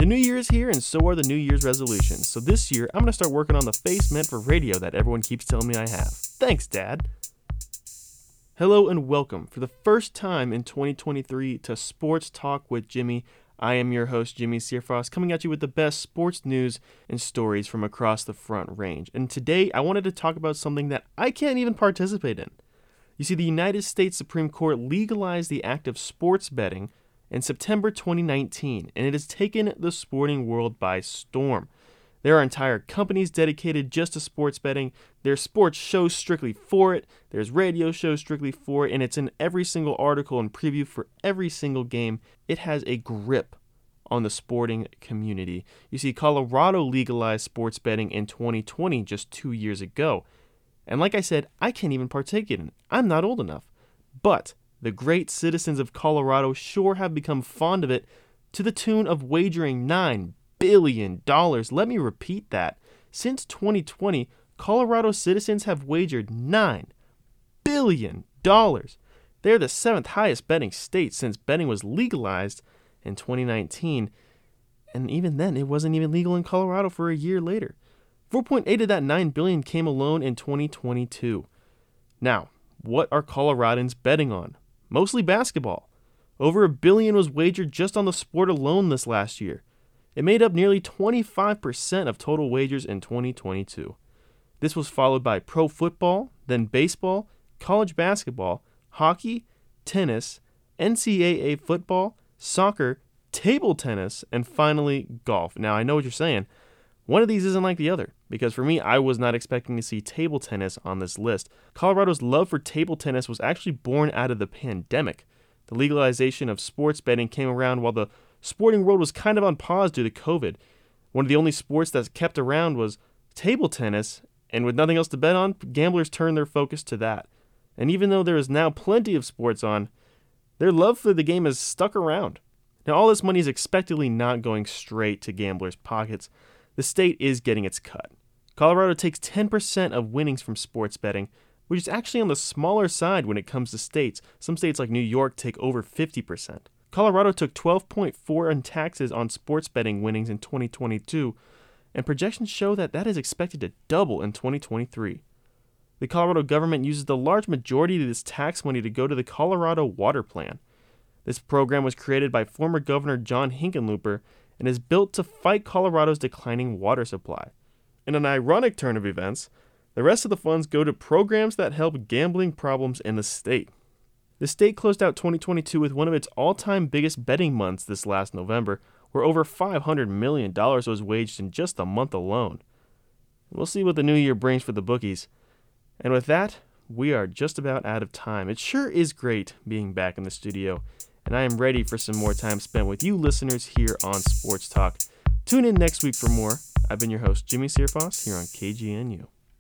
new year is here, and so are the New Year's resolutions. So this year, I'm going to start working on the face meant for radio that everyone keeps telling me I have. Thanks, Dad. Hello and welcome for the first time in 2023 to Sports Talk with Jimmy. I am your host, Jimmy Searfoss, coming at you with the best sports news and stories from across the Front Range. And today, I wanted to talk about something that I can't even participate in. You see, the United States Supreme Court legalized the act of sports betting in September 2019, and it has taken the sporting world by storm. There are entire companies dedicated just to sports betting. There's sports shows strictly for it. There's radio shows strictly for it, and it's in every single article and preview for every single game. It has a grip on the sporting community. You see, Colorado legalized sports betting in 2020, just 2 years ago. And like I said, I can't even partake in it. I'm not old enough. But the great citizens of Colorado sure have become fond of it to the tune of wagering $9 billion. Let me repeat that. Since 2020, Colorado citizens have wagered $9 billion. They're the 7th highest betting state since betting was legalized in 2019. And even then, it wasn't even legal in Colorado for a year later. 4.8 of that $9 billion came alone in 2022. Now, what are Coloradans betting on? Mostly basketball. Over $1 billion was wagered just on the sport alone this last year. It made up nearly 25% of total wagers in 2022. This was followed by pro football, then baseball, college basketball, hockey, tennis, NCAA football, soccer, table tennis, and finally golf. Now, I know what you're saying. One of these isn't like the other, because for me, I was not expecting to see table tennis on this list. Colorado's love for table tennis was actually born out of the pandemic. The legalization of sports betting came around while the sporting world was kind of on pause due to COVID. One of the only sports that kept around was table tennis, and with nothing else to bet on, gamblers turned their focus to that. And even though there is now plenty of sports on, their love for the game has stuck around. Now, all this money is expectedly not going straight to gamblers' pockets. The state is getting its cut. Colorado takes 10% of winnings from sports betting, which is actually on the smaller side when it comes to states. Some states like New York take over 50%. Colorado took 12.4% in taxes on sports betting winnings in 2022, and projections show that is expected to double in 2023. The Colorado government uses the large majority of this tax money to go to the Colorado Water Plan. This program was created by former Governor John Hickenlooper and is built to fight Colorado's declining water supply. In an ironic turn of events, the rest of the funds go to programs that help gambling problems in the state. The state closed out 2022 with one of its all-time biggest betting months this last November, where over $500 million was waged in just a month alone. We'll see what the new year brings for the bookies. And with that, we are just about out of time. It sure is great being back in the studio, and I am ready for some more time spent with you listeners here on Sports Talk. Tune in next week for more. I've been your host, Jimmy Searfoss, here on KGNU.